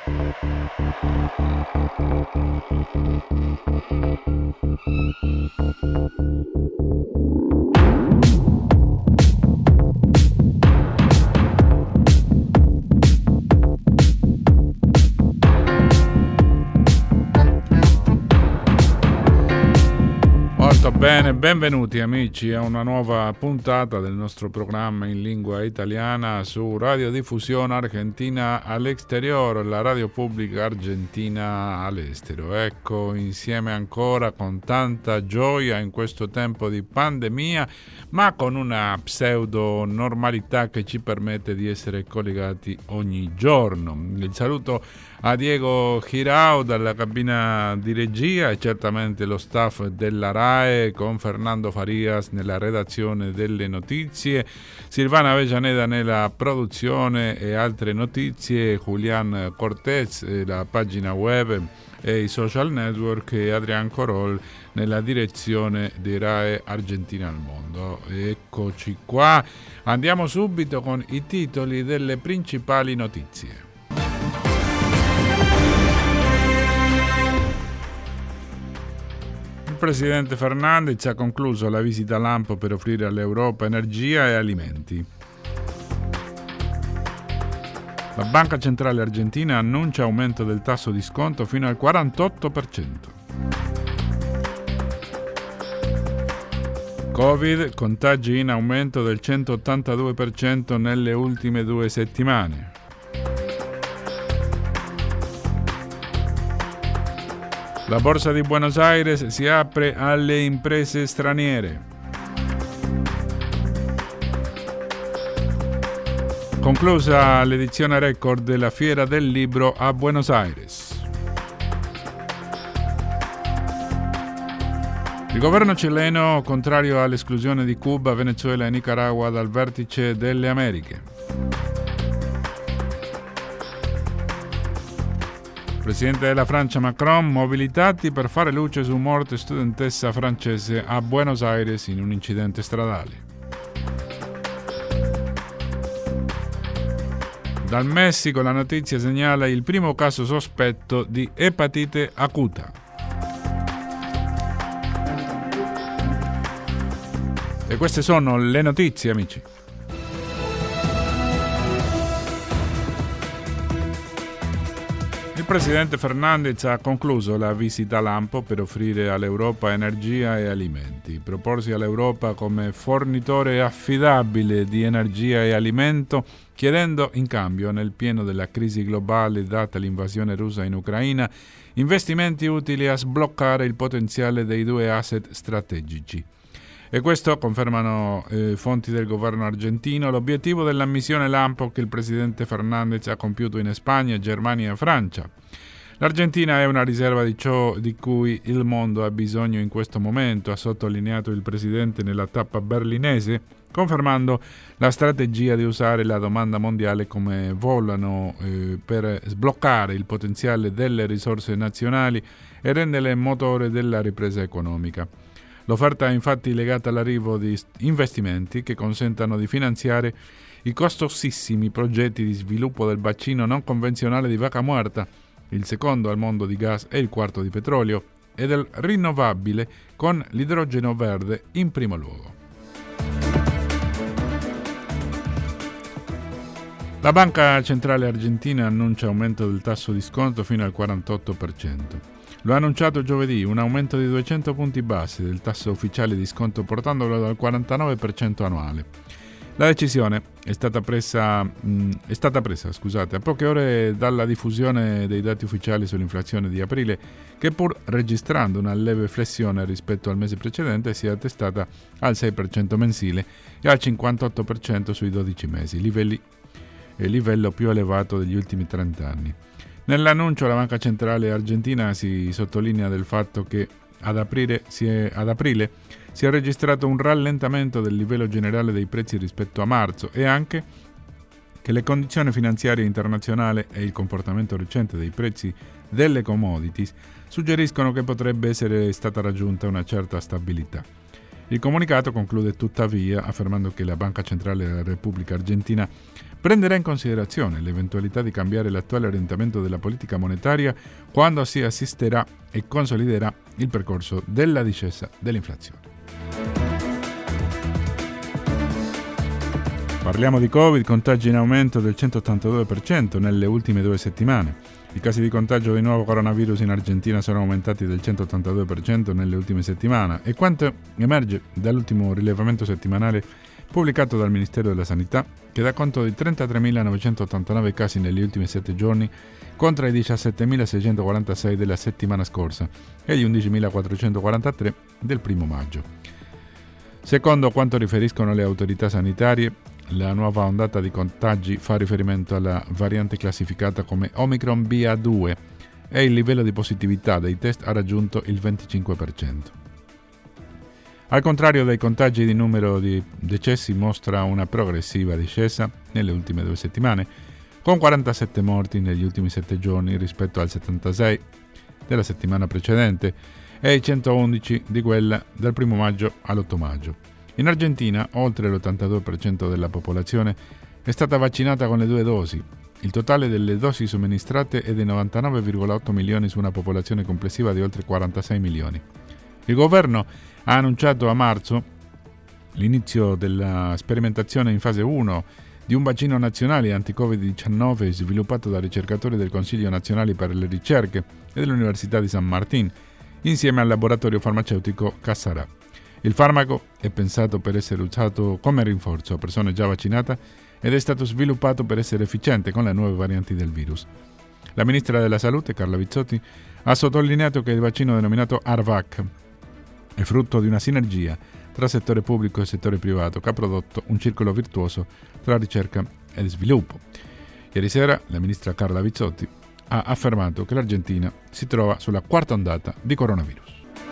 Bene, benvenuti amici a una nuova puntata del nostro programma in lingua italiana su Radiodiffusione Argentina all'Exterior, la radio pubblica argentina all'estero. Ecco, insieme ancora con tanta gioia in questo tempo di pandemia, ma con una pseudo normalità che ci permette di essere collegati ogni giorno. Il saluto a Diego Girao dalla cabina di regia e certamente lo staff della RAE con Fernando Farias nella redazione delle notizie, Silvana Avellaneda nella produzione e altre notizie, Julián Cortés la pagina web e i social network e Adrián Corol nella direzione di RAE Argentina al Mondo. Eccoci qua, andiamo subito con i titoli delle principali notizie. Il presidente Fernández ha concluso la visita a Lampo per offrire all'Europa energia e alimenti. La Banca Centrale Argentina annuncia aumento del tasso di sconto fino al 48%. Covid, contagi in aumento del 182% nelle ultime 2 settimane. La borsa di Buenos Aires si apre alle imprese straniere. Conclusa l'edizione record della Fiera del Libro a Buenos Aires. Il governo cileno, contrario all'esclusione di Cuba, Venezuela e Nicaragua dal vertice delle Americhe. Presidente della Francia Macron, mobilitati per fare luce su morte studentessa francese a Buenos Aires in un incidente stradale. Dal Messico la notizia segnala il primo caso sospetto di epatite acuta. E queste sono le notizie, amici. Il presidente Fernández ha concluso la visita a Lampo per offrire all'Europa energia e alimenti. Proporsi all'Europa come fornitore affidabile di energia e alimento, chiedendo in cambio, nel pieno della crisi globale data l'invasione russa in Ucraina, investimenti utili a sbloccare il potenziale dei 2 asset strategici. E questo, confermano fonti del governo argentino, l'obiettivo della missione Lampo che il presidente Fernández ha compiuto in Spagna, Germania e Francia. L'Argentina è una riserva di ciò di cui il mondo ha bisogno in questo momento, ha sottolineato il presidente nella tappa berlinese, confermando la strategia di usare la domanda mondiale come volano per sbloccare il potenziale delle risorse nazionali e renderle motore della ripresa economica. L'offerta è infatti legata all'arrivo di investimenti che consentano di finanziare i costosissimi progetti di sviluppo del bacino non convenzionale di Vaca Muerta, il secondo al mondo di gas e il quarto di petrolio, e del rinnovabile con l'idrogeno verde in primo luogo. La Banca Centrale Argentina annuncia aumento del tasso di sconto fino al 48%. Lo ha annunciato giovedì, un aumento di 200 punti base del tasso ufficiale di sconto portandolo al 49% annuale. La decisione è stata presa a poche ore dalla diffusione dei dati ufficiali sull'inflazione di aprile, che pur registrando una leve flessione rispetto al mese precedente si è attestata al 6% mensile e al 58% sui 12 mesi, livello più elevato degli ultimi 30 anni. Nell'annuncio la Banca Centrale Argentina si sottolinea del fatto che ad aprile si è registrato un rallentamento del livello generale dei prezzi rispetto a marzo e anche che le condizioni finanziarie internazionali e il comportamento recente dei prezzi delle commodities suggeriscono che potrebbe essere stata raggiunta una certa stabilità. Il comunicato conclude tuttavia affermando che la Banca Centrale della Repubblica Argentina prenderà in considerazione l'eventualità di cambiare l'attuale orientamento della politica monetaria quando si assisterà e consoliderà il percorso della discesa dell'inflazione. Parliamo di Covid, contagi in aumento del 182% nelle ultime 2 settimane. I casi di contagio di nuovo coronavirus in Argentina sono aumentati del 182% nelle ultime settimane e quanto emerge dall'ultimo rilevamento settimanale pubblicato dal Ministero della Sanità, che dà conto di 33.989 casi negli ultimi 7 giorni contro i 17.646 della settimana scorsa e gli 11.443 del 1 maggio. Secondo quanto riferiscono le autorità sanitarie, la nuova ondata di contagi fa riferimento alla variante classificata come Omicron BA2 e il livello di positività dei test ha raggiunto il 25%. Al contrario dei contagi, il numero di decessi mostra una progressiva discesa nelle ultime 2 settimane, con 47 morti negli ultimi 7 giorni rispetto al 76 della settimana precedente e i 111 di quella dal 1 maggio all'8 maggio. In Argentina, oltre l'82% della popolazione è stata vaccinata con le 2 dosi. Il totale delle dosi somministrate è di 99,8 milioni su una popolazione complessiva di oltre 46 milioni. Il governo ha annunciato a marzo l'inizio della sperimentazione in fase 1 di un vaccino nazionale anti-Covid-19 sviluppato da ricercatori del Consiglio Nazionale per le Ricerche e dell'Università di San Martín, insieme al laboratorio farmaceutico Cassarà. Il farmaco è pensato per essere usato come rinforzo a persone già vaccinate ed è stato sviluppato per essere efficiente con le nuove varianti del virus. La ministra della Salute, Carla Bizzotti, ha sottolineato che il vaccino denominato ARVAC è frutto di una sinergia tra settore pubblico e settore privato che ha prodotto un circolo virtuoso tra ricerca e sviluppo. Ieri sera la ministra Carla Bizzotti ha affermato che l'Argentina si trova sulla 4ª ondata di coronavirus.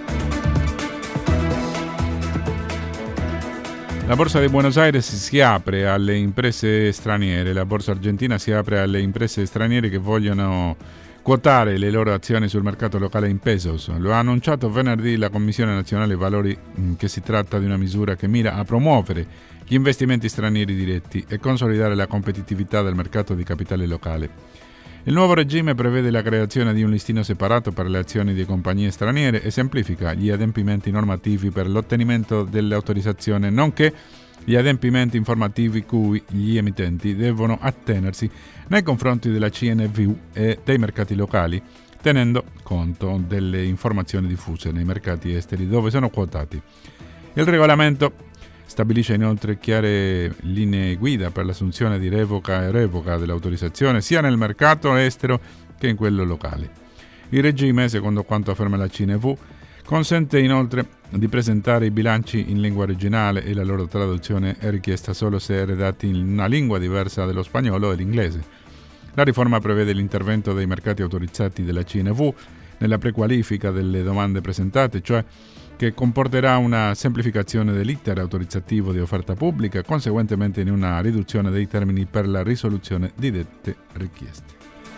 La borsa di Buenos Aires si apre alle imprese straniere. La borsa argentina si apre alle imprese straniere che vogliono quotare le loro azioni sul mercato locale in pesos. Lo ha annunciato venerdì la Commissione Nazionale Valori, che si tratta di una misura che mira a promuovere gli investimenti stranieri diretti e consolidare la competitività del mercato di capitale locale. Il nuovo regime prevede la creazione di un listino separato per le azioni di compagnie straniere e semplifica gli adempimenti normativi per l'ottenimento dell'autorizzazione, nonché gli adempimenti informativi cui gli emittenti devono attenersi nei confronti della CNV e dei mercati locali, tenendo conto delle informazioni diffuse nei mercati esteri dove sono quotati. Il regolamento stabilisce inoltre chiare linee guida per l'assunzione di revoca e revoca dell'autorizzazione sia nel mercato estero che in quello locale. Il regime, secondo quanto afferma la CNV, consente inoltre di presentare i bilanci in lingua originale e la loro traduzione è richiesta solo se redatti in una lingua diversa dello spagnolo e l'inglese. La riforma prevede l'intervento dei mercati autorizzati della CNV nella prequalifica delle domande presentate, cioè che comporterà una semplificazione dell'iter autorizzativo di offerta pubblica, conseguentemente in una riduzione dei termini per la risoluzione di dette richieste.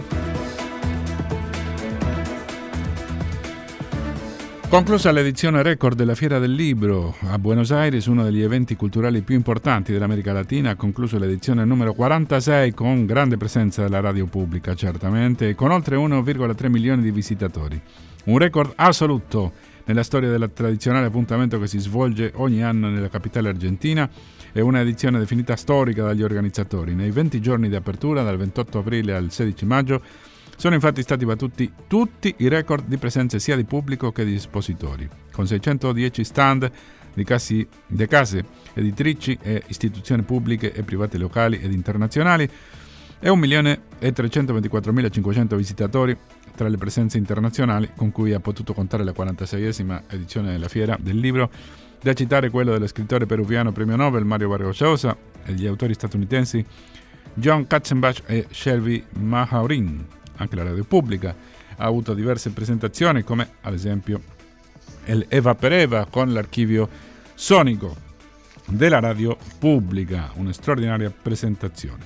Conclusa l'edizione record della Fiera del Libro a Buenos Aires, uno degli eventi culturali più importanti dell'America Latina, ha concluso l'edizione numero 46 con grande presenza della radio pubblica, certamente, e con oltre 1,3 milioni di visitatori. Un record assoluto nella storia del tradizionale appuntamento che si svolge ogni anno nella capitale argentina è una edizione definita storica dagli organizzatori. Nei 20 giorni di apertura, dal 28 aprile al 16 maggio, sono infatti stati battuti tutti i record di presenze sia di pubblico che di espositori, con 610 stand di case editrici e istituzioni pubbliche e private locali ed internazionali e 1.324.500 visitatori tra le presenze internazionali con cui ha potuto contare la 46esima edizione della Fiera del Libro, da citare quello dello scrittore peruviano premio Nobel Mario Vargas Llosa e gli autori statunitensi John Katzenbach e Shelby Mahaurin. Anche la radio pubblica ha avuto diverse presentazioni, come ad esempio el Eva per Eva con l'archivio sonico della radio pubblica, una straordinaria presentazione.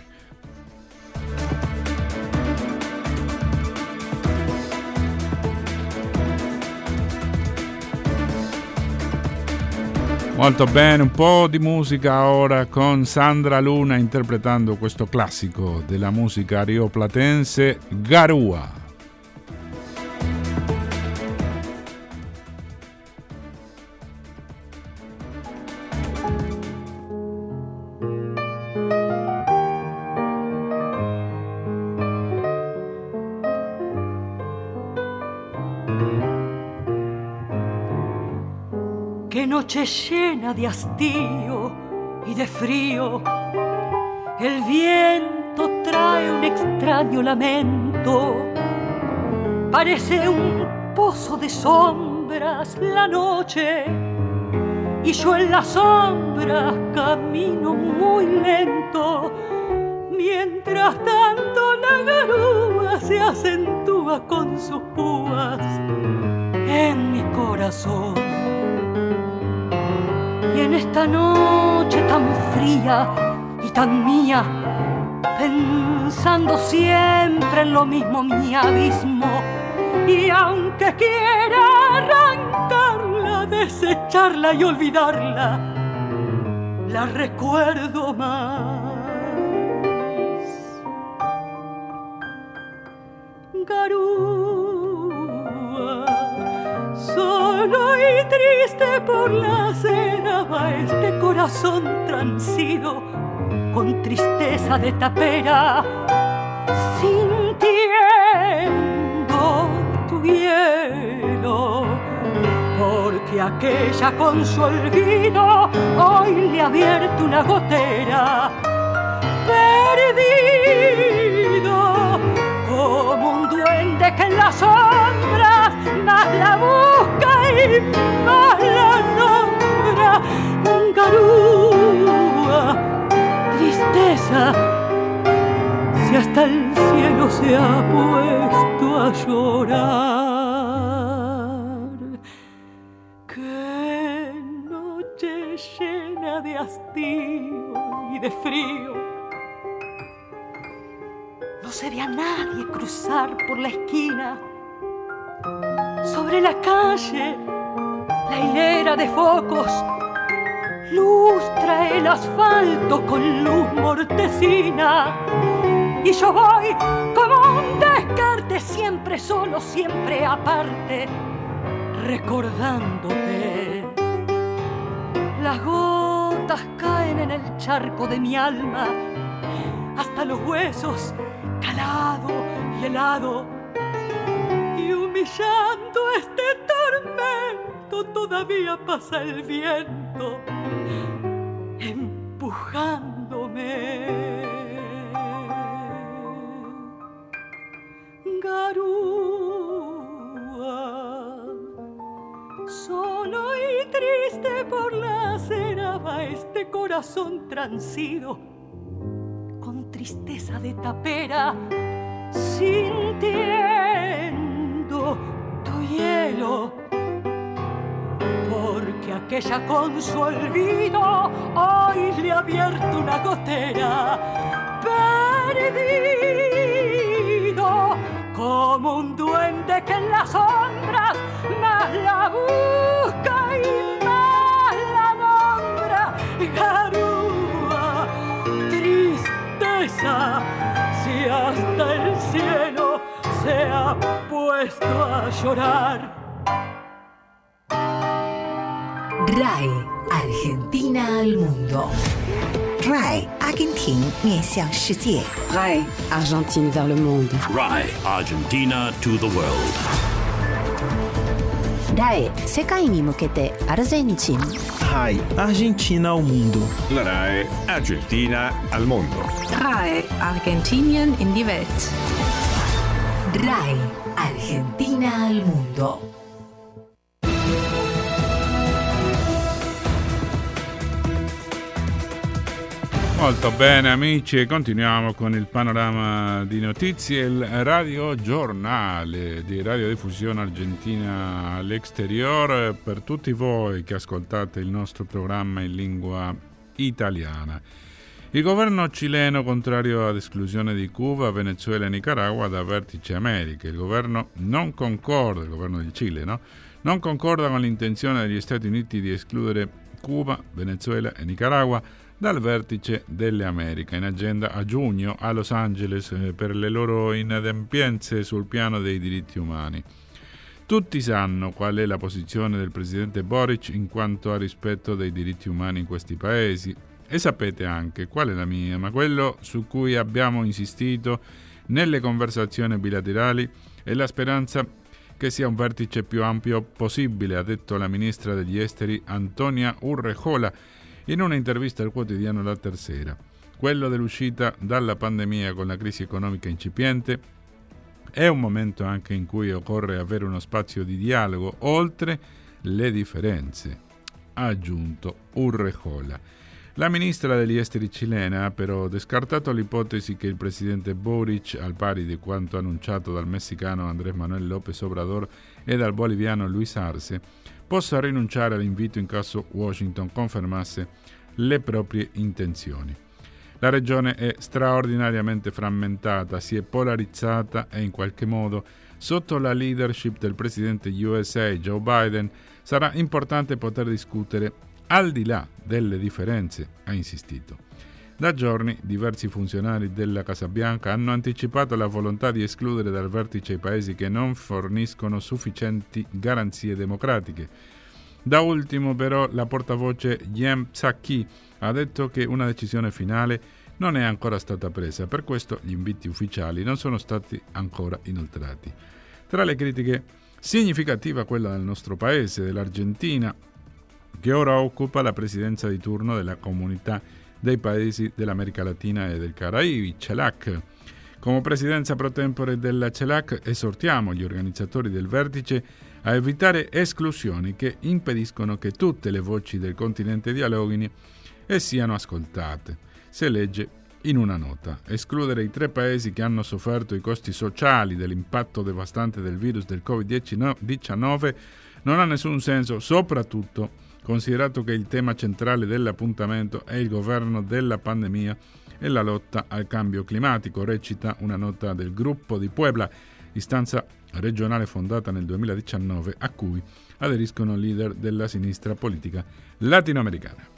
Molto bene, un po' di musica ora con Sandra Luna interpretando questo classico della musica rioplatense, Garua. Qué noche llena de hastío y de frío, el viento trae un extraño lamento, parece un pozo de sombras la noche, y yo en las sombras camino muy lento, mientras tanto la garúa se acentúa con sus púas en mi corazón. Y en esta noche tan fría y tan mía, pensando siempre en lo mismo mi abismo, y aunque quiera arrancarla, desecharla y olvidarla, la recuerdo más. Garúa, solo y triste por la acera va este corazón transido, con tristeza de tapera, sintiendo tu hielo, porque aquella con su olvido hoy le ha abierto una gotera. Perdido como un duende que en las sombras más la busca y más la nombra. Garúa, tristeza, si hasta el cielo se ha puesto a llorar. Qué noche llena de hastío y de frío. No se ve a nadie cruzar por la esquina. Sobre la calle, la hilera de focos lustra el asfalto con luz mortecina. Y yo voy como un descarte, siempre solo, siempre aparte, recordándote. Las gotas caen en el charco de mi alma, hasta los huesos, calado y helado, y humillando este tormento todavía pasa el viento empujándome. Garúa, solo y triste por la acera va este corazón transido, tristeza de tapera, sintiendo tu hielo, porque aquella con su olvido hoy le ha abierto una gotera. Perdido como un duende que en las sombras más la busca y más la nombra. Garúa, si hasta el cielo se ha puesto a llorar. RAI, Argentina al mundo. RAI, Argentina 面向世界。 RAI, Argentine vers le monde. RAI, Argentina to the world. RAI, 世界に向けてアルゼンチン。 RAI, Argentina al mundo. La RAI, Argentina al mundo. RAI, Argentinien in die Welt. RAI, Argentina al mundo. Molto bene amici, e continuiamo con il panorama di notizie, il radiogiornale di Radiodiffusione Argentina all'Exterior per tutti voi che ascoltate il nostro programma in lingua italiana. Il governo cileno, contrario ad esclusione di Cuba, Venezuela e Nicaragua da Vertice America. Il governo non concorda, il governo del Cile, no? Non concorda con l'intenzione degli Stati Uniti di escludere Cuba, Venezuela e Nicaragua dal vertice delle Americhe in agenda a giugno a Los Angeles per le loro inadempienze sul piano dei diritti umani. Tutti sanno qual è la posizione del presidente Boric in quanto a rispetto dei diritti umani in questi paesi e sapete anche qual è la mia, ma quello su cui abbiamo insistito nelle conversazioni bilaterali è la speranza che sia un vertice più ampio possibile, ha detto la ministra degli esteri Antonia Urrejola in un'intervista al quotidiano La Tercera. Quello dell'uscita dalla pandemia con la crisi economica incipiente è un momento anche in cui occorre avere uno spazio di dialogo oltre le differenze, ha aggiunto Urrejola. La ministra degli esteri cilena ha però descartato l'ipotesi che il presidente Boric, al pari di quanto annunciato dal messicano Andrés Manuel López Obrador e dal boliviano Luis Arce, possa rinunciare all'invito in caso Washington confermasse le proprie intenzioni. La regione è straordinariamente frammentata, si è polarizzata e in qualche modo, sotto la leadership del presidente USA Joe Biden, sarà importante poter discutere al di là delle differenze, ha insistito. Da giorni diversi funzionari della Casa Bianca hanno anticipato la volontà di escludere dal vertice i paesi che non forniscono sufficienti garanzie democratiche. Da ultimo però la portavoce Jen Psaki ha detto che una decisione finale non è ancora stata presa, per questo gli inviti ufficiali non sono stati ancora inoltrati. Tra le critiche significativa quella del nostro paese, dell'Argentina, che ora occupa la presidenza di turno della Comunità dei Paesi dell'America Latina e del Caraibi, CELAC. Come presidenza pro tempore della CELAC esortiamo gli organizzatori del vertice a evitare esclusioni che impediscono che tutte le voci del continente dialoghino e siano ascoltate. Si legge in una nota: escludere i 3 paesi che hanno sofferto i costi sociali dell'impatto devastante del virus del Covid-19 non ha nessun senso, soprattutto considerato che il tema centrale dell'appuntamento è il governo della pandemia e la lotta al cambio climatico, recita una nota del Gruppo di Puebla, istanza regionale fondata nel 2019 a cui aderiscono leader della sinistra politica latinoamericana.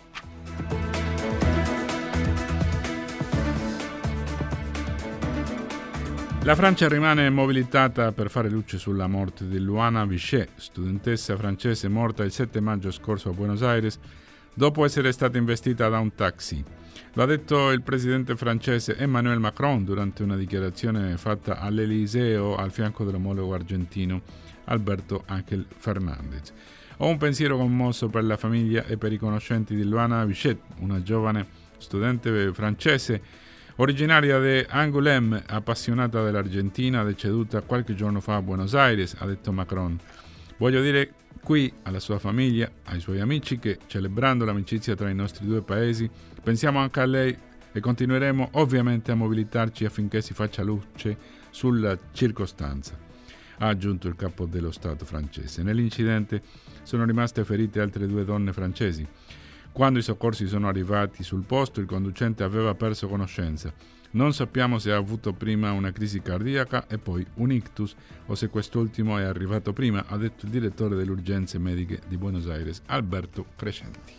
La Francia rimane mobilitata per fare luce sulla morte di Luana Vichet, studentessa francese morta il 7 maggio scorso a Buenos Aires dopo essere stata investita da un taxi. Lo ha detto il presidente francese Emmanuel Macron durante una dichiarazione fatta all'Eliseo al fianco dell'omologo argentino Alberto Ángel Fernández. Ho un pensiero commosso per la famiglia e per i conoscenti di Luana Vichet, una giovane studente francese originaria di Angoulême, appassionata dell'Argentina, deceduta qualche giorno fa a Buenos Aires, ha detto Macron. Voglio dire qui alla sua famiglia, ai suoi amici, che celebrando l'amicizia tra i nostri 2 paesi, pensiamo anche a lei e continueremo ovviamente a mobilitarci affinché si faccia luce sulla circostanza, ha aggiunto il capo dello Stato francese. Nell'incidente sono rimaste ferite altre 2 donne francesi. Quando i soccorsi sono arrivati sul posto, il conducente aveva perso conoscenza. Non sappiamo se ha avuto prima una crisi cardiaca e poi un ictus o se quest'ultimo è arrivato prima, ha detto il direttore delle urgenze mediche di Buenos Aires, Alberto Crescenti.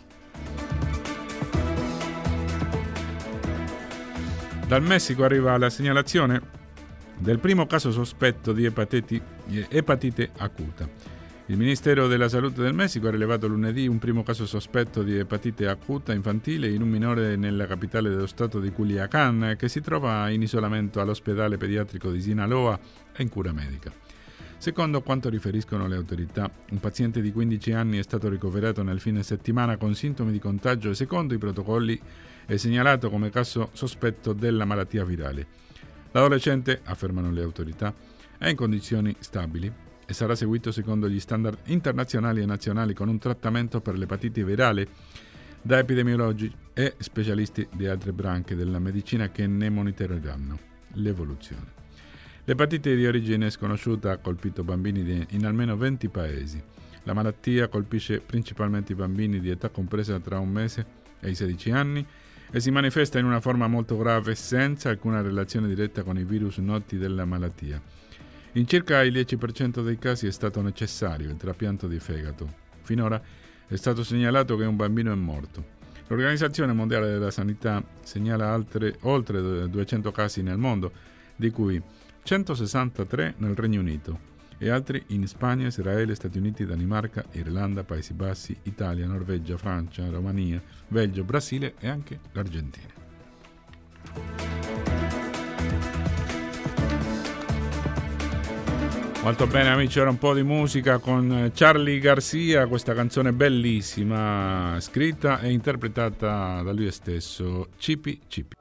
Dal Messico arriva la segnalazione del primo caso sospetto di epatite acuta. Il Ministero della Salute del Messico ha rilevato lunedì un primo caso sospetto di epatite acuta infantile in un minore nella capitale dello stato di Culiacán, che si trova in isolamento all'ospedale pediatrico di Sinaloa e in cura medica. Secondo quanto riferiscono le autorità, un paziente di 15 anni è stato ricoverato nel fine settimana con sintomi di contagio e secondo i protocolli è segnalato come caso sospetto della malattia virale. L'adolescente, affermano le autorità, è in condizioni stabili e sarà seguito secondo gli standard internazionali e nazionali con un trattamento per l'epatite virale da epidemiologi e specialisti di altre branche della medicina che ne monitoreranno l'evoluzione. L'epatite di origine sconosciuta ha colpito bambini in almeno 20 paesi. La malattia colpisce principalmente i bambini di età compresa tra 1 mese e i 16 anni e si manifesta in una forma molto grave senza alcuna relazione diretta con i virus noti della malattia. In circa il 10% dei casi è stato necessario il trapianto di fegato. Finora è stato segnalato che un bambino è morto. L'Organizzazione Mondiale della Sanità segnala oltre 200 casi nel mondo, di cui 163 nel Regno Unito e altri in Spagna, Israele, Stati Uniti, Danimarca, Irlanda, Paesi Bassi, Italia, Norvegia, Francia, Romania, Belgio, Brasile e anche l'Argentina. Molto bene amici, ora un po' di musica con Charly Garcia, questa canzone bellissima, scritta e interpretata da lui stesso, Chippy Chippy.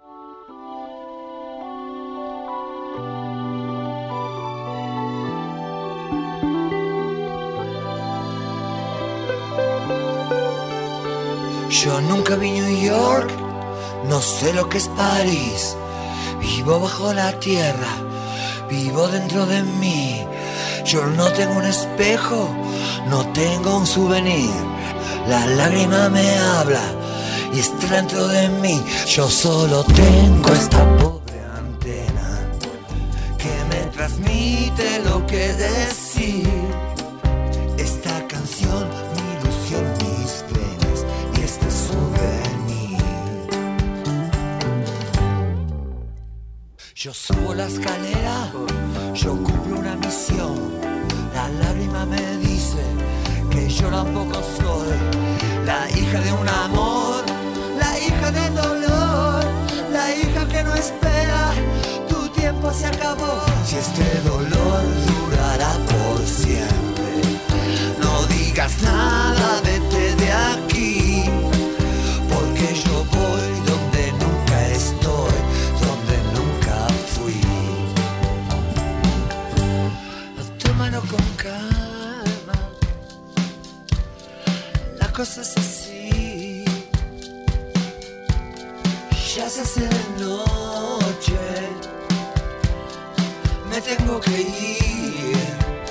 Yo nunca vi New York, no sé lo que es París. Vivo bajo la tierra, vivo dentro de mí. Yo no tengo un espejo, no tengo un souvenir. La lágrima me habla y está dentro de mí. Yo solo tengo esta pobre antena que me transmite lo que decir. Esta canción, mi ilusión, mis penas y este souvenir. Yo subo la escalera, yo cumplo una misión. La lágrima me dice que yo tampoco soy la hija de un amor, la hija del dolor, la hija que no espera, tu tiempo se acabó. Si este dolor durará por siempre, no digas nada, vete de aquí, porque yo voy donde nunca estoy, donde nunca fui. Tómalo con calma, la cosa es así, ya se hace de noche, me tengo que ir.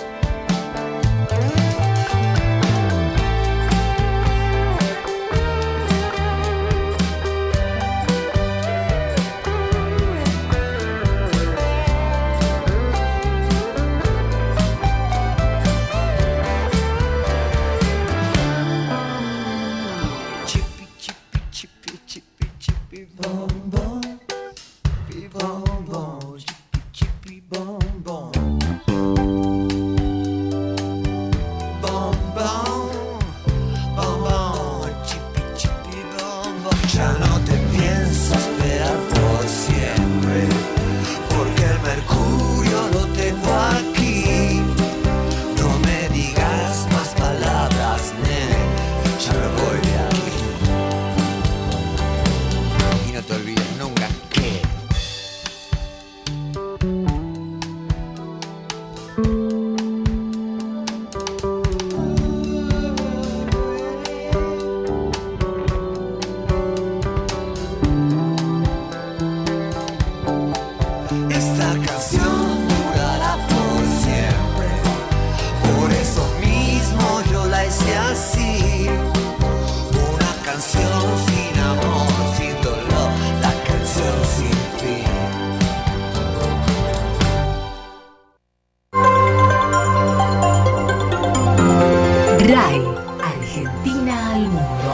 RAI Argentina al mundo.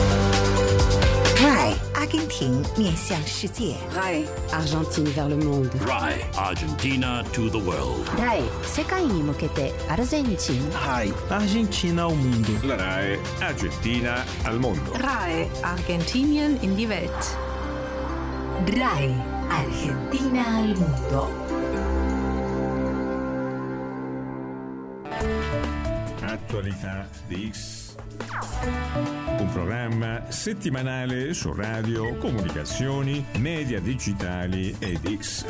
RAI 阿根廷面向世界。 RAI Argentine vers le monde. RAI Argentina to the world. RAI 世界に向けてアルゼンチン。 RAI Argentina al mundo. La RAI Argentina al mondo. RAI Argentinien in die Welt. RAI Argentina al mundo. Attualità di X. Un programma settimanale su radio, comunicazioni, media digitali ed X.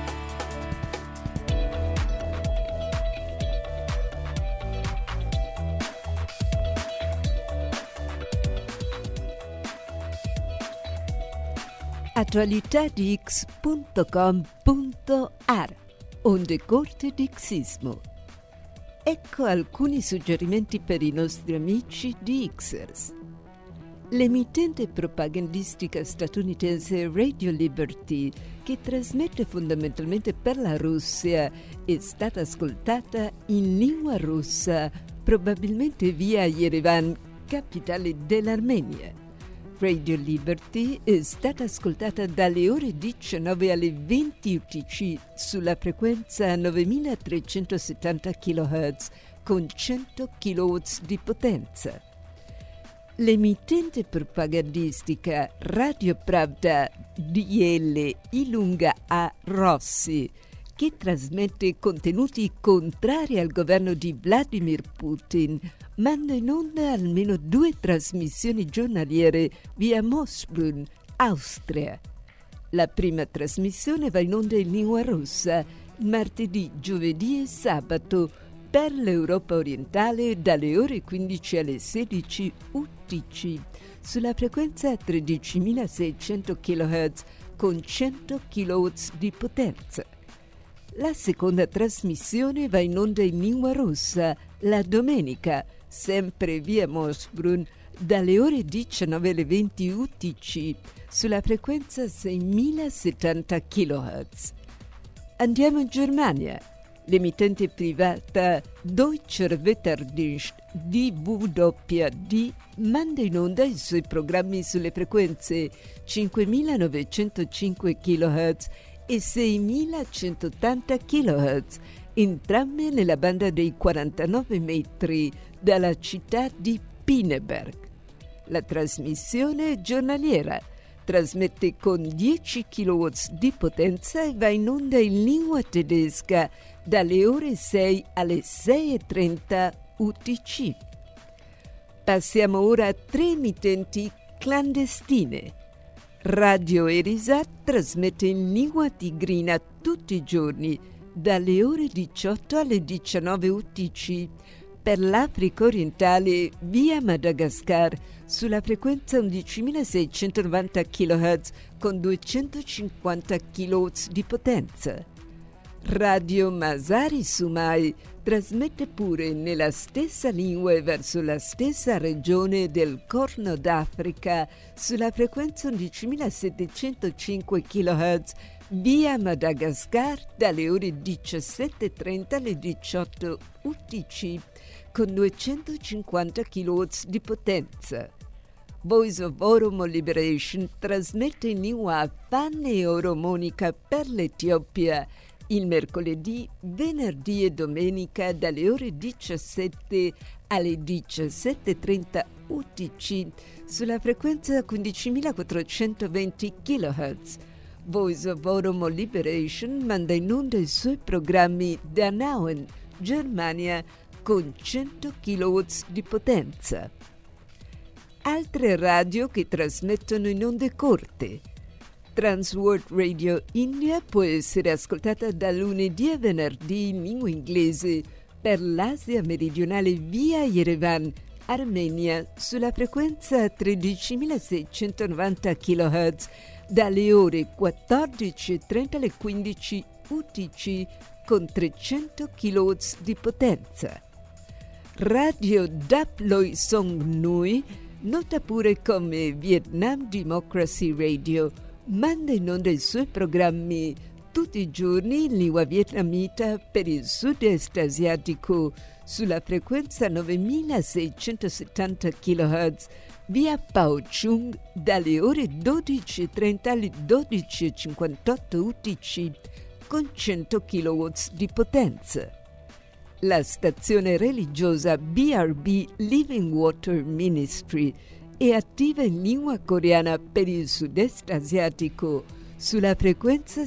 Attualità di X.com.ar, onde corte di Xismo. Ecco alcuni suggerimenti per i nostri amici di Xers. L'emittente propagandistica statunitense Radio Liberty, che trasmette fondamentalmente per la Russia, è stata ascoltata in lingua russa, probabilmente via Yerevan, capitale dell'Armenia. Radio Liberty è stata ascoltata dalle ore 19 alle 20 UTC sulla frequenza 9370 kHz con 100 kW di potenza. L'emittente propagandistica Radio Pravda DL Ilunga a Rossi, che trasmette contenuti contrari al governo di Vladimir Putin, manda in onda almeno 2 trasmissioni giornaliere via Moosbrunn, Austria. La prima trasmissione va in onda in lingua russa martedì, giovedì e sabato per l'Europa orientale dalle ore 15 alle 16 UTC sulla frequenza 13.600 kHz con 100 kW di potenza. La seconda trasmissione va in onda in lingua russa la domenica, sempre via Moosbrunn, dalle ore 19 alle 20 UTC sulla frequenza 6.070 kHz. Andiamo in Germania. L'emittente privata Deutscher Wetterdienst DWD manda in onda i suoi programmi sulle frequenze 5.905 kHz e 6.180 kHz, entrambe nella banda dei 49 metri dalla città di Pinneberg. La trasmissione è giornaliera, trasmette con 10 kW di potenza e va in onda in lingua tedesca dalle ore 6 alle 6.30 UTC. Passiamo ora a 3 emittenti clandestine. Radio Erisat trasmette in lingua tigrina tutti i giorni dalle ore 18 alle 19 UTC per l'Africa orientale via Madagascar sulla frequenza 11.690 kHz con 250 kW di potenza. Radio Masari Sumai trasmette pure nella stessa lingua e verso la stessa regione del Corno d'Africa sulla frequenza 11.705 kHz via Madagascar dalle ore 17.30 alle 18 UTC con 250 kW di potenza. Voice of Oromo Liberation trasmette in lingua afgana e oromonica per l'Etiopia il mercoledì, venerdì e domenica dalle ore 17 alle 17.30 UTC sulla frequenza 15.420 kHz. Voice of Oromo Liberation manda in onda i suoi programmi da Nauen, Germania, con 100 kW di potenza. Altre radio che trasmettono in onde corte. Transworld Radio India può essere ascoltata da lunedì a venerdì in lingua inglese per l'Asia meridionale via Yerevan, Armenia, sulla frequenza 13.690 kHz dalle ore 14.30 alle 15 UTC con 300 kW di potenza. Radio Dap Loi Song Nui, nota pure come Vietnam Democracy Radio, manda in onda i suoi programmi tutti i giorni in lingua vietnamita per il sud-est asiatico sulla frequenza 9.670 kHz via Pao Chung dalle ore 12.30 alle 12.58 UTC con 100 kW di potenza. La stazione religiosa BRB Living Water Ministry è attiva in lingua coreana per il sud-est asiatico sulla frequenza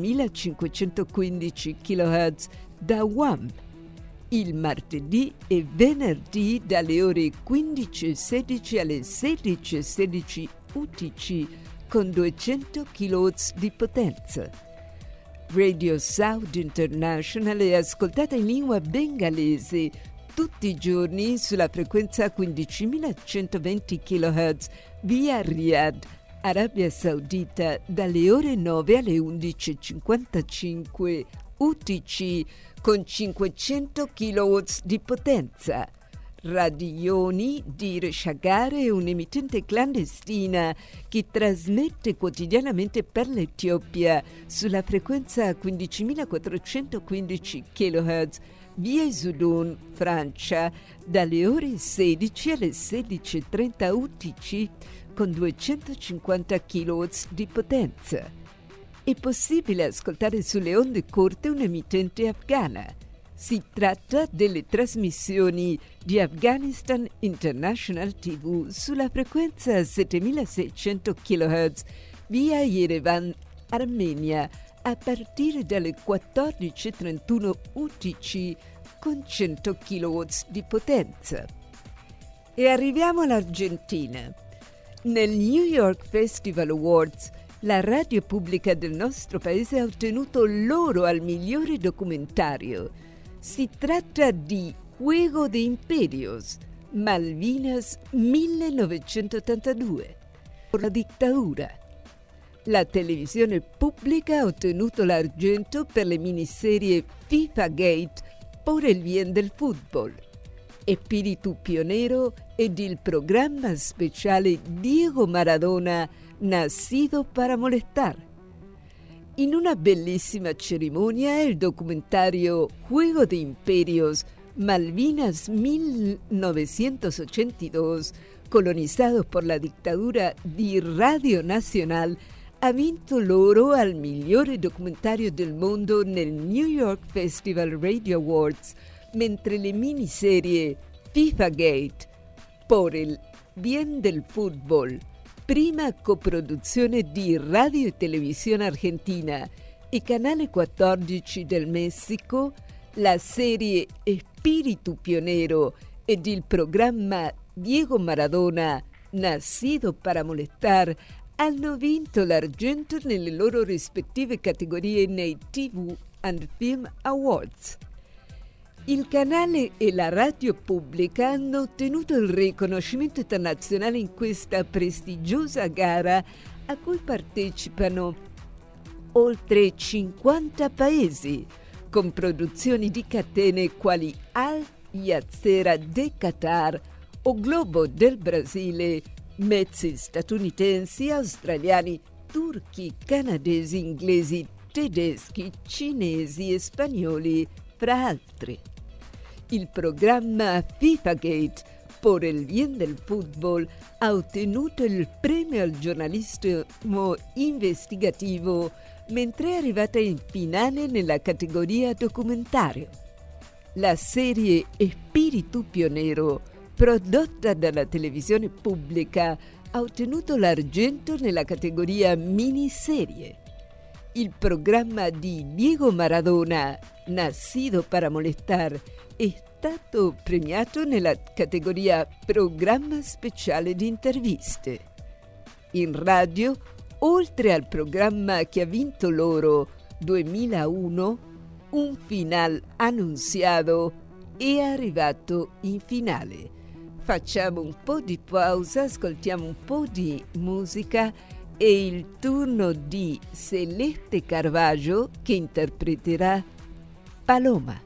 7515 kHz da Guam. Il martedì e venerdì dalle ore 15.16 alle 16.16 UTC con 200 kW di potenza. Radio South International è ascoltata in lingua bengalese tutti i giorni sulla frequenza 15.120 kHz via Riyadh, Arabia Saudita, dalle ore 9 alle 11.55 UTC con 500 kW di potenza. Radioni di Reshagar è un'emittente clandestina che trasmette quotidianamente per l'Etiopia sulla frequenza 15.415 kHz via Isoudoun, Francia, dalle ore 16 alle 16:30 UTC con 250 kW di potenza. È possibile ascoltare sulle onde corte un'emittente afghana. Si tratta delle trasmissioni di Afghanistan International TV sulla frequenza 7600 kHz via Yerevan, Armenia, a partire dalle 14:31 UTC con 100 kW di potenza. E arriviamo all'Argentina. Nel New York Festival Awards la radio pubblica del nostro paese ha ottenuto l'oro al migliore documentario. Si tratta di Juego de Imperios, Malvinas 1982, la dittatura. La televisione pubblica ha ottenuto l'argento per le miniserie FIFA Gate, Por el bien del fútbol, Espíritu Pionero ed il programma speciale Diego Maradona, Nacido para molestar. In una bellissima cerimonia il documentario Juego de Imperios, Malvinas 1982, colonizados por la dictadura di Radio Nacional, ha vinto l'oro al migliore documentario del mondo nel New York Festival Radio Awards, mentre le miniserie FIFA Gate, Por el bien del fútbol, prima coproduzione di Radio e Televisione Argentina e Canale 14 del Messico, la serie Espíritu Pionero ed il programma Diego Maradona, Nacido para molestar, hanno vinto l'argento nelle loro rispettive categorie nei TV and Film Awards. Il canale e la radio pubblica hanno ottenuto il riconoscimento internazionale in questa prestigiosa gara a cui partecipano oltre 50 paesi, con produzioni di catene quali Al Jazeera de Qatar o Globo del Brasile, mezzi statunitensi, australiani, turchi, canadesi, inglesi, tedeschi, cinesi e spagnoli, fra altri. Il programma FIFA Gate, Por el bien del fútbol, ha ottenuto il premio al giornalismo investigativo, mentre è arrivata in finale nella categoria documentario. La serie Espíritu Pionero, prodotta dalla televisione pubblica, ha ottenuto l'argento nella categoria miniserie. Il programma di Diego Maradona, Nacido para molestar, è stato premiato nella categoria programma speciale di interviste. In radio, oltre al programma che ha vinto l'oro 2001, Un final annunciado è arrivato in finale. Facciamo un po' di pausa, ascoltiamo un po' di musica e il turno di Celeste Carvalho che interpreterà Paloma.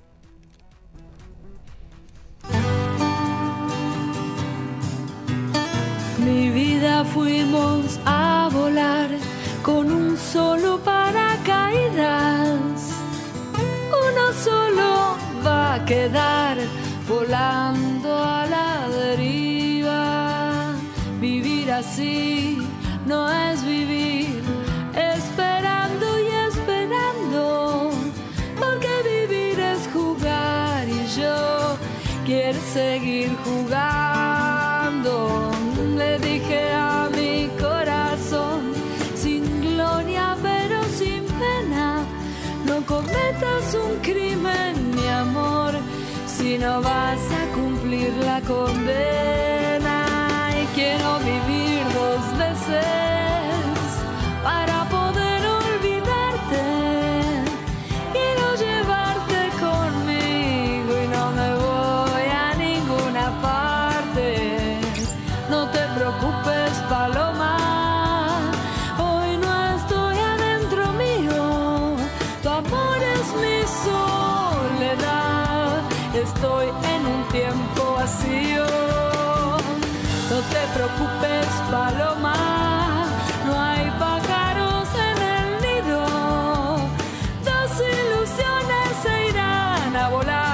Mi vida fuimos a volar con un solo paracaídas. Uno solo va a quedar volando a la deriva. Vivir así no es vivir, esperando y esperando, porque vivir es jugar y yo quiero seguir jugando. Le dije a mi corazón, sin gloria pero sin pena, no cometas un crimen, mi amor, si no vas a cumplir la condena. Y quiero vivir dos veces para poder olvidarte. Quiero llevarte conmigo y no me voy a ninguna parte. No te preocupes, Paloma, hoy no estoy adentro mío. Tu amor es mi soledad, estoy en un tiempo vacío. No te preocupes, Paloma, no hay pájaros en el nido. Dos ilusiones se irán a volar.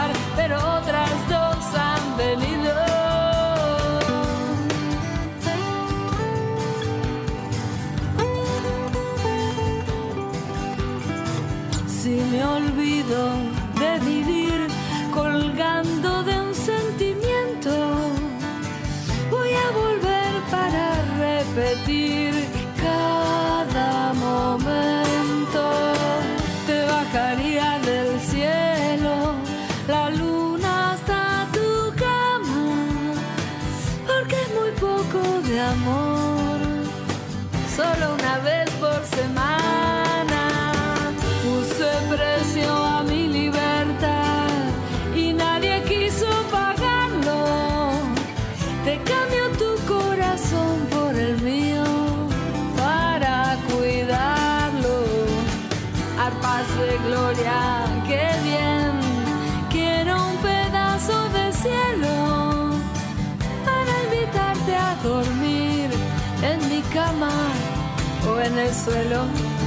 solo una vez por semana. Puse precio a mi libertad y nadie quiso pagarlo. Te cambio tu corazón por el mío para cuidarlo. Arpas de gloria, qué bien, quiero un pedazo de cielo para invitarte a dormir en mi cama o en el suelo.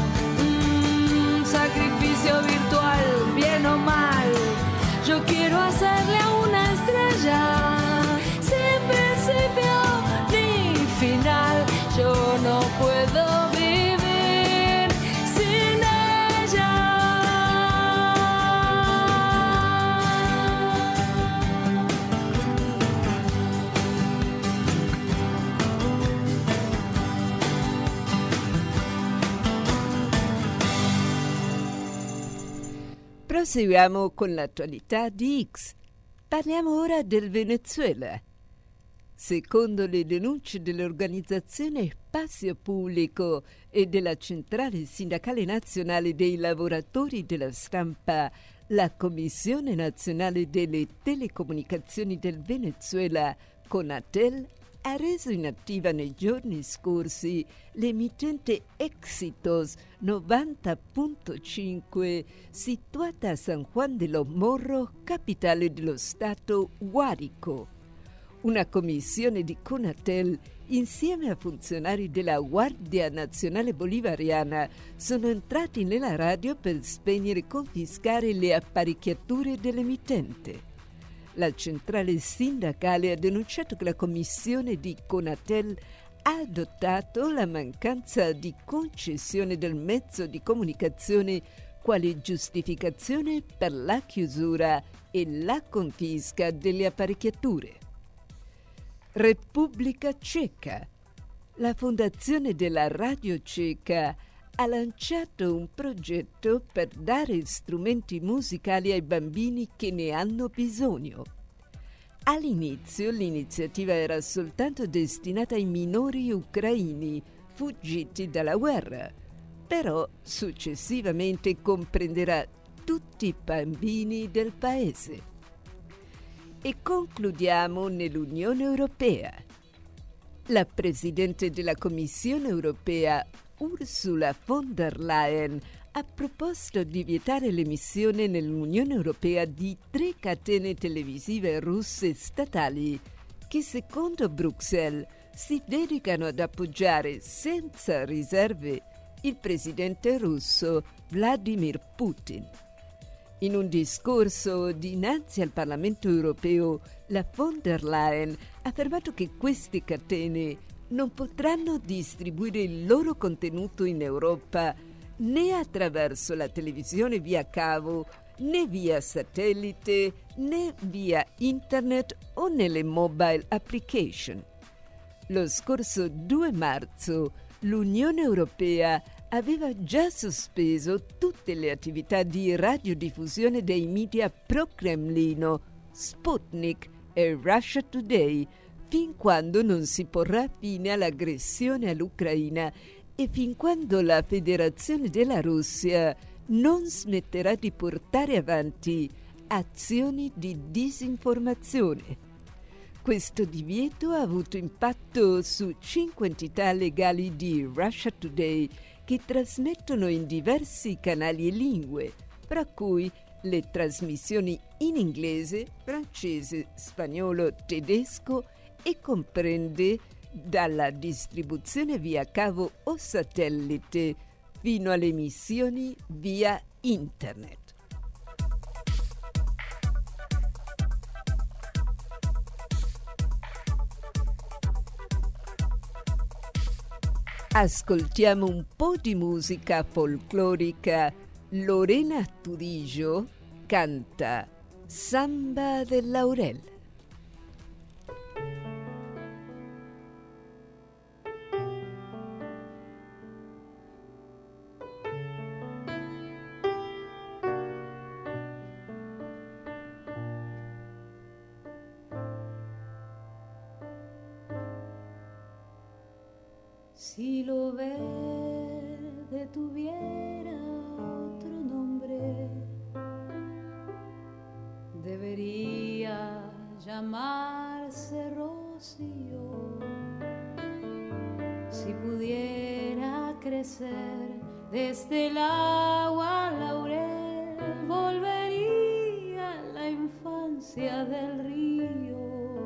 Sacrificio virtual, bien o mal, yo quiero hacerle a una estrella sin principio ni final. Yo no puedo vivir sin ella. Proseguiamo con l'attualità di X. Parliamo ora del Venezuela. Secondo le denunce dell'organizzazione Spazio Pubblico e della Centrale Sindacale Nazionale dei Lavoratori della Stampa, la Commissione Nazionale delle Telecomunicazioni del Venezuela, CONATEL, ha reso inattiva nei giorni scorsi l'emittente Éxitos 90.5 situata a San Juan de los Morros, capitale dello stato Guárico. Una commissione di CONATEL, insieme a funzionari della Guardia Nazionale Bolivariana, sono entrati nella radio per spegnere e confiscare le apparecchiature dell'emittente. La centrale sindacale ha denunciato che la commissione di CONATEL ha adottato la mancanza di concessione del mezzo di comunicazione quale giustificazione per la chiusura e la confisca delle apparecchiature. Repubblica Ceca. La fondazione della Radio Ceca ha lanciato un progetto per dare strumenti musicali ai bambini che ne hanno bisogno. All'inizio l'iniziativa era soltanto destinata ai minori ucraini fuggiti dalla guerra, però successivamente comprenderà tutti i bambini del paese. E concludiamo nell'Unione Europea. La Presidente della Commissione Europea, Ursula von der Leyen, ha proposto di vietare l'emissione nell'Unione Europea di 3 catene televisive russe statali che, secondo Bruxelles, si dedicano ad appoggiare senza riserve il presidente russo Vladimir Putin. In un discorso dinanzi al Parlamento europeo, la von der Leyen ha affermato che queste catene non potranno distribuire il loro contenuto in Europa né attraverso la televisione via cavo, né via satellite, né via internet o nelle mobile application. Lo scorso 2 marzo l'Unione Europea aveva già sospeso tutte le attività di radiodiffusione dei media pro-Cremlino, Sputnik e Russia Today, fin quando non si porrà fine all'aggressione all'Ucraina e fin quando la Federazione della Russia non smetterà di portare avanti azioni di disinformazione. Questo divieto ha avuto impatto su 5 entità legali di Russia Today che trasmettono in diversi canali e lingue, tra cui le trasmissioni in inglese, francese, spagnolo, tedesco e comprende dalla distribuzione via cavo o satellite fino alle emissioni via internet. Ascoltiamo un po' di musica folclorica. Lorena Turillo canta Samba del Laurel. Si lo verde tuviera otro nombre, debería llamarse rocío. Si pudiera crecer desde el agua laurel, volvería a la infancia del río.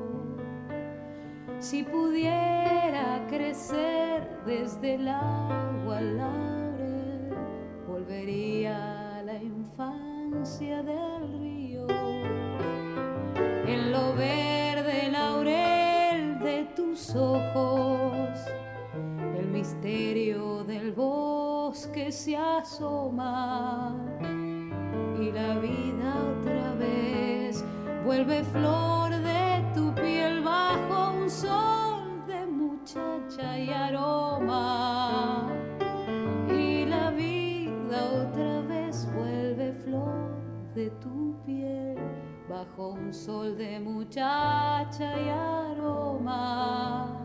Si pudiera crecer desde el agua laurel, volvería a la infancia del río. En lo verde laurel de tus ojos, el misterio del bosque se asoma y la vida otra vez vuelve flor de tu piel bajo un sol de muchacha y aroma. Y la vida otra vez vuelve flor de tu piel bajo un sol de muchacha y aroma.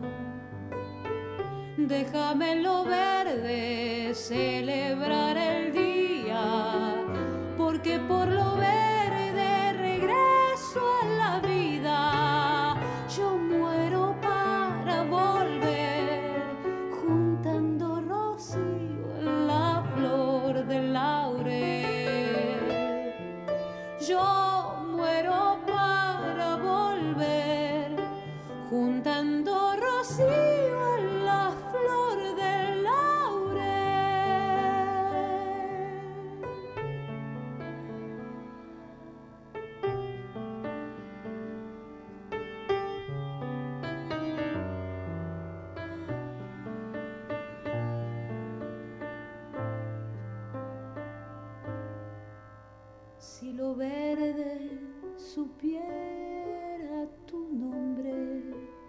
Déjame en lo verde celebrar el día, porque por lo verde regreso a la vida. Yo muero para volver, juntando rocío en la flor del laurel. Yo muero para volver, juntando rocío en la flor del laurel. Si lo verde supiera tu nombre,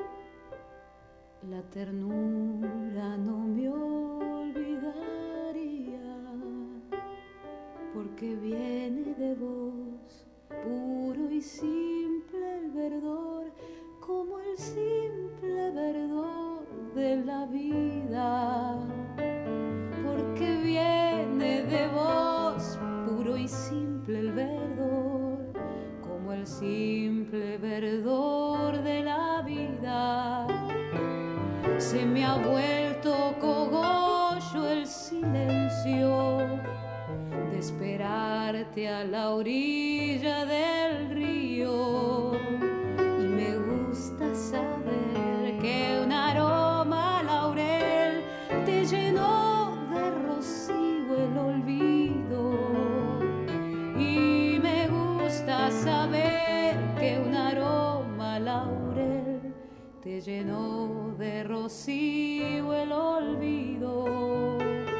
la ternura no me olvidaría, porque viene de vos, puro y simple el verdor, como el simple verdor de la vida. Porque viene de vos, puro y simple el verdor, como el simple verdor de la vida. Se me ha vuelto cogollo el silencio de esperarte a la orilla del río, y me gusta saber que un aroma laurel te llenó de rocío el olvido, y me gusta saber que un aroma laurel te llenó de rocío el olvido.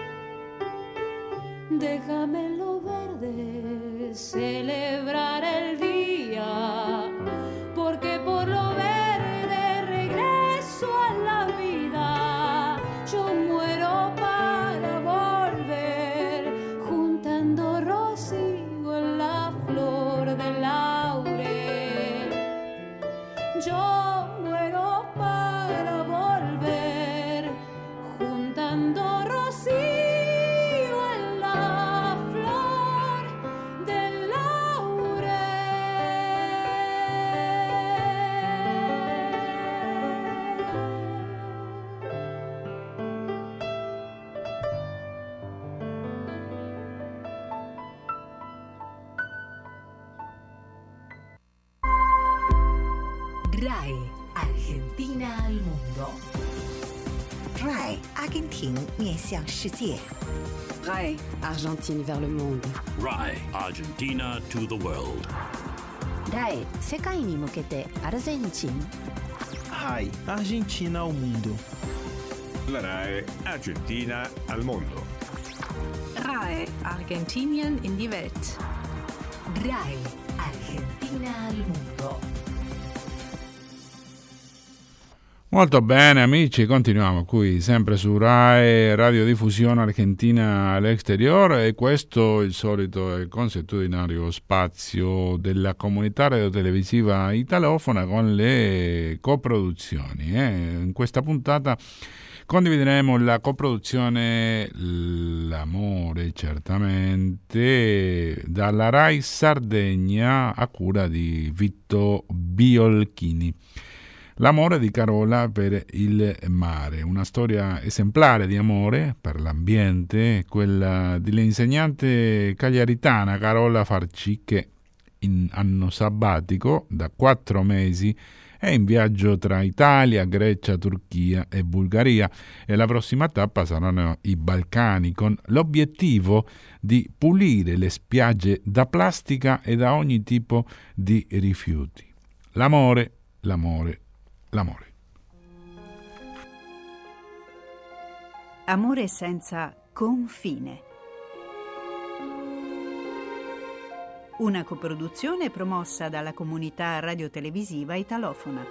Déjame en lo verde celebrar el día, porque por lo verde regreso a la vida. Yo muero para volver, juntando rocío en la flor del laurel. Yo muero para volver, juntando rocío en la flor del laurel. RAI, Argentina al mundo. RAI, 阿根廷面向世界。 RAI, Argentine vers le monde. RAI, Argentina to the world. RAI, 世界に向けてアルゼンチン。 RAI, Argentina ao mundo. La RAI Argentina al mondo. RAI, Argentinien in die Welt. RAI, Argentina al mondo. Molto bene amici, continuiamo qui sempre su RAI Radiodiffusione Argentina all'Exterior, e questo il solito e consuetudinario spazio della comunità radiotelevisiva italofona con le coproduzioni. In questa puntata Condivideremo la coproduzione L'amore, certamente, dalla Rai Sardegna a cura di Vitto Biolchini. L'amore di Carola per il mare, una storia esemplare di amore per l'ambiente, quella dell'insegnante cagliaritana Carola Farci, che in anno sabbatico da 4 mesi è in viaggio tra Italia, Grecia, Turchia e Bulgaria, e la prossima tappa saranno i Balcani, con l'obiettivo di pulire le spiagge da plastica e da ogni tipo di rifiuti. L'amore, l'amore, l'amore. Amore senza confine. Una coproduzione promossa dalla comunità radiotelevisiva italofona.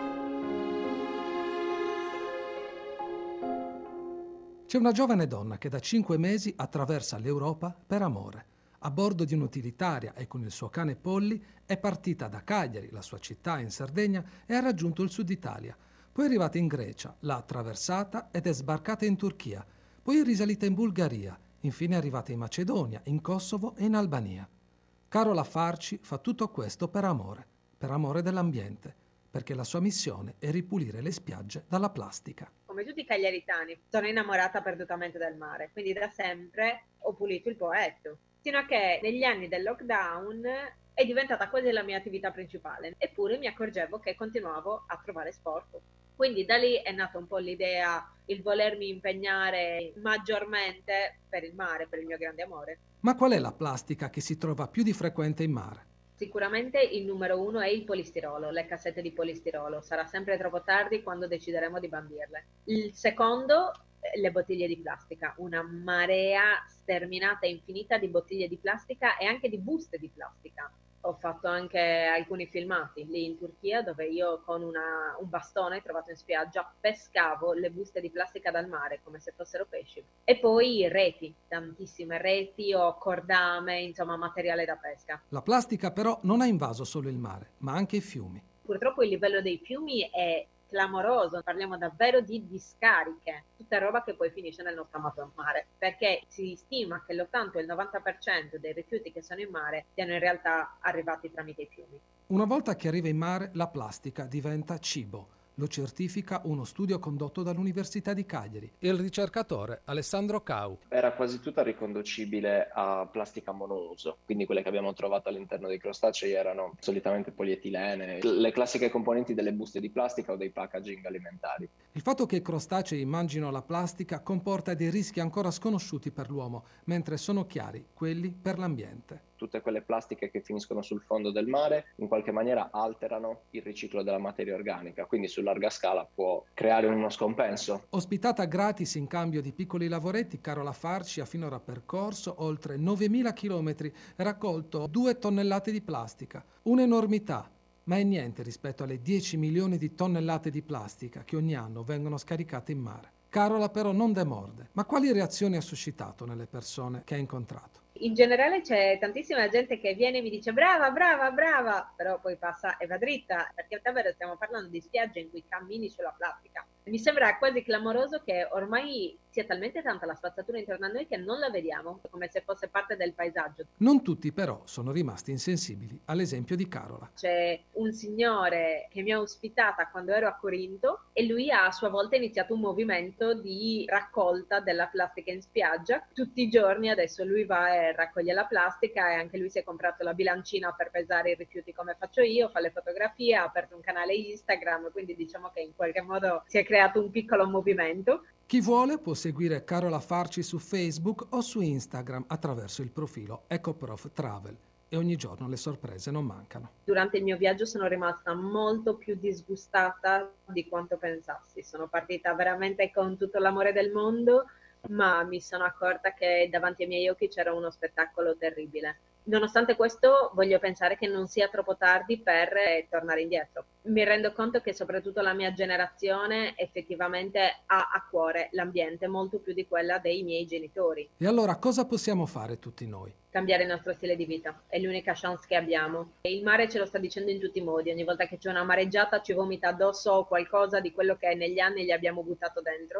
C'è una giovane donna che da 5 mesi attraversa l'Europa per amore. A bordo di un'utilitaria e con il suo cane Polly è partita da Cagliari, la sua città in Sardegna, e ha raggiunto il sud Italia. Poi è arrivata in Grecia, l'ha attraversata ed è sbarcata in Turchia. Poi è risalita in Bulgaria, infine è arrivata in Macedonia, in Kosovo e in Albania. Carola Farci fa tutto questo per amore dell'ambiente, perché la sua missione è ripulire le spiagge dalla plastica. Come tutti i cagliaritani, sono innamorata perdutamente del mare, quindi da sempre ho pulito il Poetto, sino a che negli anni del lockdown è diventata quasi la mia attività principale, eppure mi accorgevo che continuavo a trovare sporco. Quindi da lì è nata un po' l'idea, il volermi impegnare maggiormente per il mare, per il mio grande amore. Ma qual è la plastica che si trova più di frequente in mare? Sicuramente il numero 1 è il polistirolo, le cassette di polistirolo. Sarà sempre troppo tardi quando decideremo di bandirle. Il secondo, le bottiglie di plastica. Una marea sterminata e infinita di bottiglie di plastica e anche di buste di plastica. Ho fatto anche alcuni filmati lì in Turchia dove io con un bastone trovato in spiaggia pescavo le buste di plastica dal mare come se fossero pesci. E poi reti, tantissime reti o cordame, insomma materiale da pesca. La plastica però non ha invaso solo il mare, ma anche i fiumi. Purtroppo il livello dei fiumi è clamoroso, parliamo davvero di discariche, tutta roba che poi finisce nel nostro amato mare, perché si stima che l'80 o il 90% dei rifiuti che sono in mare siano in realtà arrivati tramite i fiumi. Una volta che arriva in mare, la plastica diventa cibo. Lo certifica uno studio condotto dall'Università di Cagliari. Il ricercatore Alessandro Cau. Era quasi tutta riconducibile a plastica monouso, quindi quelle che abbiamo trovato all'interno dei crostacei erano solitamente polietilene, le classiche componenti delle buste di plastica o dei packaging alimentari. Il fatto che i crostacei mangino la plastica comporta dei rischi ancora sconosciuti per l'uomo, mentre sono chiari quelli per l'ambiente. Tutte quelle plastiche che finiscono sul fondo del mare in qualche maniera alterano il riciclo della materia organica, quindi su larga scala può creare uno scompenso. Ospitata gratis in cambio di piccoli lavoretti, Carola Farci ha finora percorso oltre 9.000 chilometri e raccolto 2 tonnellate di plastica. Un'enormità, ma è niente rispetto alle 10 milioni di tonnellate di plastica che ogni anno vengono scaricate in mare. Carola però non demorde. Ma quali reazioni ha suscitato nelle persone che ha incontrato? In generale c'è tantissima gente che viene e mi dice brava, brava, brava, però poi passa e va dritta, perché davvero stiamo parlando di spiagge in cui cammini sulla plastica. Mi sembra quasi clamoroso che ormai sia talmente tanta la spazzatura intorno a noi che non la vediamo, come se fosse parte del paesaggio. Non tutti però sono rimasti insensibili all'esempio di Carola. C'è un signore che mi ha ospitata quando ero a Corinto e lui ha a sua volta iniziato un movimento di raccolta della plastica in spiaggia. Tutti i giorni adesso lui va e raccoglie la plastica e anche lui si è comprato la bilancina per pesare i rifiuti come faccio io, fa le fotografie, ha aperto un canale Instagram, quindi diciamo che in qualche modo si è creato un piccolo movimento. Chi vuole può seguire Carola Farci su Facebook o su Instagram attraverso il profilo EcoProf Travel e ogni giorno le sorprese non mancano. Durante il mio viaggio sono rimasta molto più disgustata di quanto pensassi. Sono partita veramente con tutto l'amore del mondo, ma mi sono accorta che davanti ai miei occhi c'era uno spettacolo terribile. Nonostante questo, voglio pensare che non sia troppo tardi per tornare indietro. Mi rendo conto che soprattutto la mia generazione effettivamente ha a cuore l'ambiente molto più di quella dei miei genitori. E allora cosa possiamo fare tutti noi? Cambiare il nostro stile di vita, è l'unica chance che abbiamo. E il mare ce lo sta dicendo in tutti i modi, ogni volta che c'è una mareggiata ci vomita addosso qualcosa di quello che negli anni gli abbiamo buttato dentro.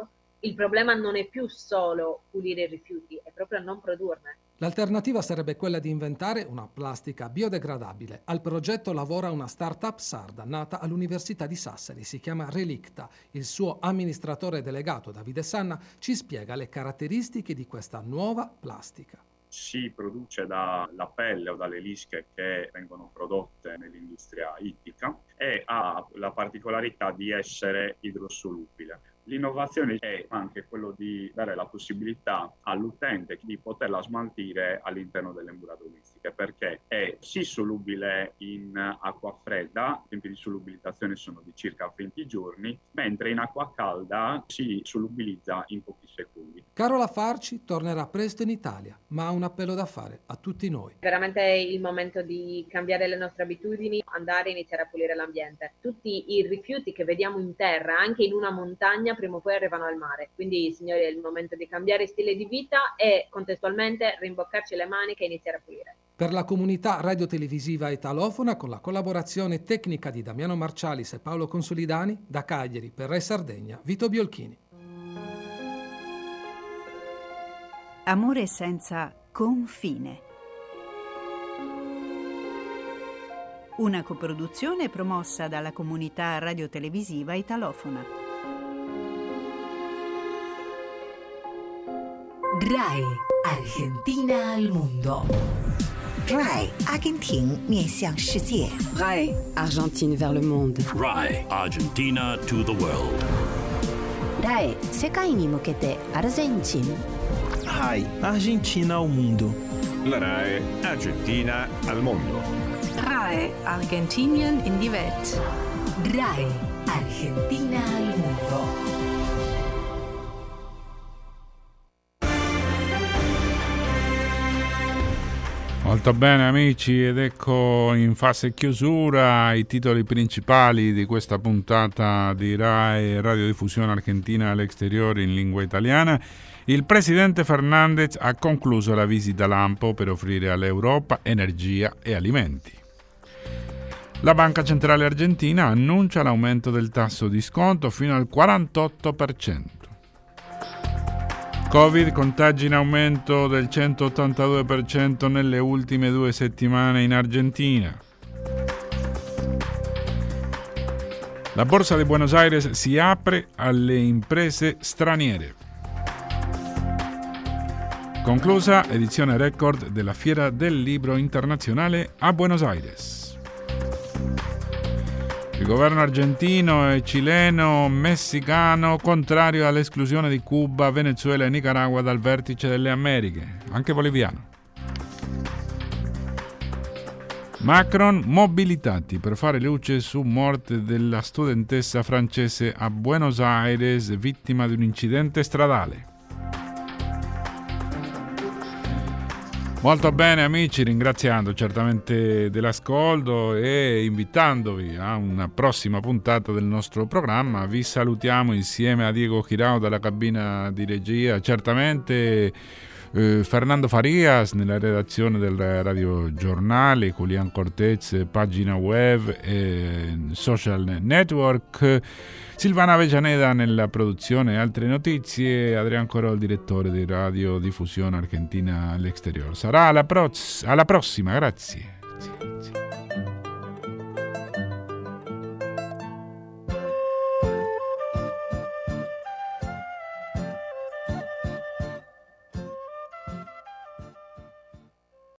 Il problema non è più solo pulire i rifiuti, è proprio non produrne. L'alternativa sarebbe quella di inventare una plastica biodegradabile. Al progetto lavora una start-up sarda nata all'Università di Sassari, si chiama Relicta. Il suo amministratore delegato, Davide Sanna, ci spiega le caratteristiche di questa nuova plastica. Si produce dalla pelle o dalle lische che vengono prodotte nell'industria ittica e ha la particolarità di essere idrosolubile. L'innovazione è anche quello di dare la possibilità all'utente di poterla smaltire all'interno delle mura domestiche, perché è sì solubile in acqua fredda, i tempi di solubilizzazione sono di circa 20 giorni, mentre in acqua calda si solubilizza in pochi secondi. Carola Farci tornerà presto in Italia, ma ha un appello da fare a tutti noi. Veramente è il momento di cambiare le nostre abitudini, andare a iniziare a pulire l'ambiente. Tutti i rifiuti che vediamo in terra, anche in una montagna, prima o poi arrivano al mare. Quindi, signori, è il momento di cambiare stile di vita e contestualmente rimboccarci le maniche e iniziare a pulire. Per la comunità radiotelevisiva italofona, con la collaborazione tecnica di Damiano Marcialis e Paolo Consolidani, da Cagliari per Rai Sardegna, Vito Biolchini. Amore senza confine. Una coproduzione promossa dalla comunità radiotelevisiva italofona. RAI Argentina al mondo. RAI 阿根廷面向世界。 RAI Argentine vers le monde. RAI Argentina to the world. RAI 世界に向けてアルゼンチン。 RAI Argentina al mondo. La RAI Argentina al mondo. RAI Argentinien in die Welt. RAI Argentina al mondo. Molto bene amici, ed ecco in fase chiusura i titoli principali di questa puntata di RAI Radiodiffusione Argentina all'Exteriore in lingua italiana. Il presidente Fernández ha concluso la visita Lampo per offrire all'Europa energia e alimenti. La Banca Centrale Argentina annuncia l'aumento del tasso di sconto fino al 48%. Covid, contagi in aumento del 182% nelle ultime 2 settimane in Argentina. La Borsa di Buenos Aires si apre alle imprese straniere. Conclusa edizione record della Fiera del Libro Internazionale a Buenos Aires. Il governo argentino e cileno messicano contrario all'esclusione di Cuba, Venezuela e Nicaragua dal vertice delle Americhe, anche boliviano. Macron mobilitati per fare luce su morte della studentessa francese a Buenos Aires vittima di un incidente stradale. Molto bene amici, ringraziando certamente dell'ascolto e invitandovi a una prossima puntata del nostro programma. Vi salutiamo insieme a Diego Girao dalla cabina di regia, certamente Fernando Farias nella redazione del Radio Giornale, Julián Cortez, pagina web e social network, Silvana Avellaneda nella produzione e altre notizie, Adrián Corò, il direttore di Radio Diffusione Argentina all'Exteriore. Sarà alla prossima, grazie.